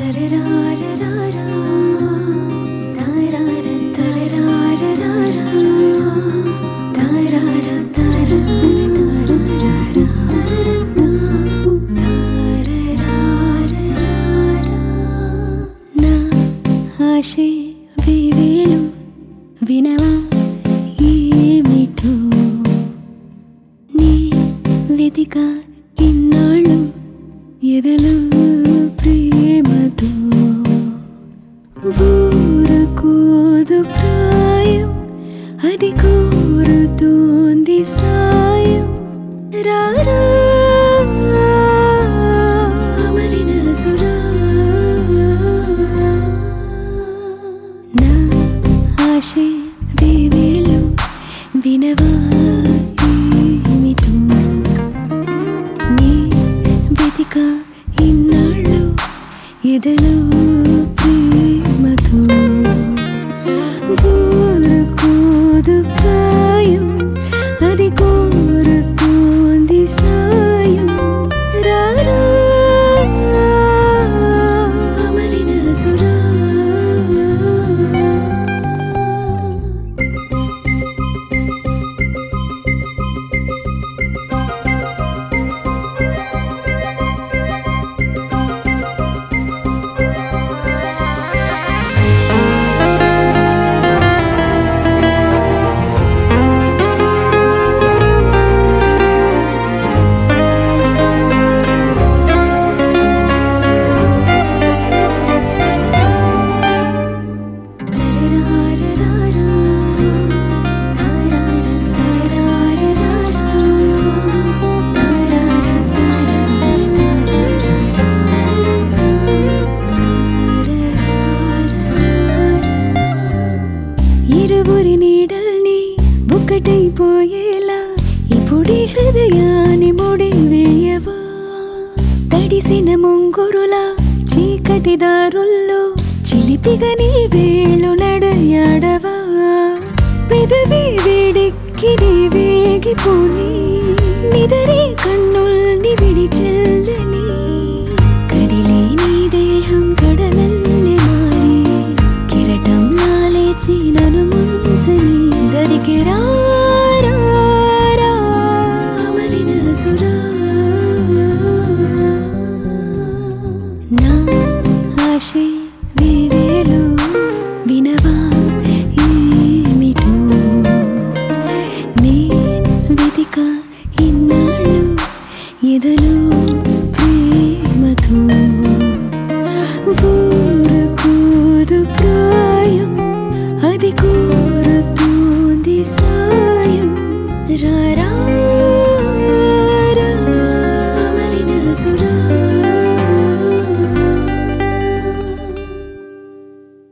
ఆశే వేవేలు వినవా ఏమిటో నీ వెతిక ఇన్నాళ్ళు ఎదలు ప్రేమతో ఊరుకోదు ప్రాయం అది కోరుతోంది సాయం రారా అమలిన సురా నా ఆశే వేవేలు వినవా ఏమిటో నీ వెతిక ఇన్నాళ్ళు ఎదలో ప్రేమతో ఊరుకోదు ప్రాయం అది కోరుతోంది సాయం రారా అమలిన సురా ఇరువురి నీడల్ని ఒకటైపోయేలా ఇప్పుడి హృదయాన్ని ముడివేయవా తడిసిన ముంగురులా చీకటి దారుల్లో చిలిపిగా నీ వేళ్ళు నడయాడవా పెదవి వేడెక్కి నీ వేగిపోని నిదరే కన్నుల్ని విడిచెల్లని కడిలే నీ దేహం కడలల్లే మారి కిరటం నాలేచి నన్ను ముంచని దరికి రారా అమలిన సురా నా ఆశే వేవేలు వినవా ఏమిటో నీ వెతిక ఇన్నాళ్ళు ఎదలో ప్రేమతో ఊరుకోదు ప్రాయం అది కోరుతోంది సాయం రారా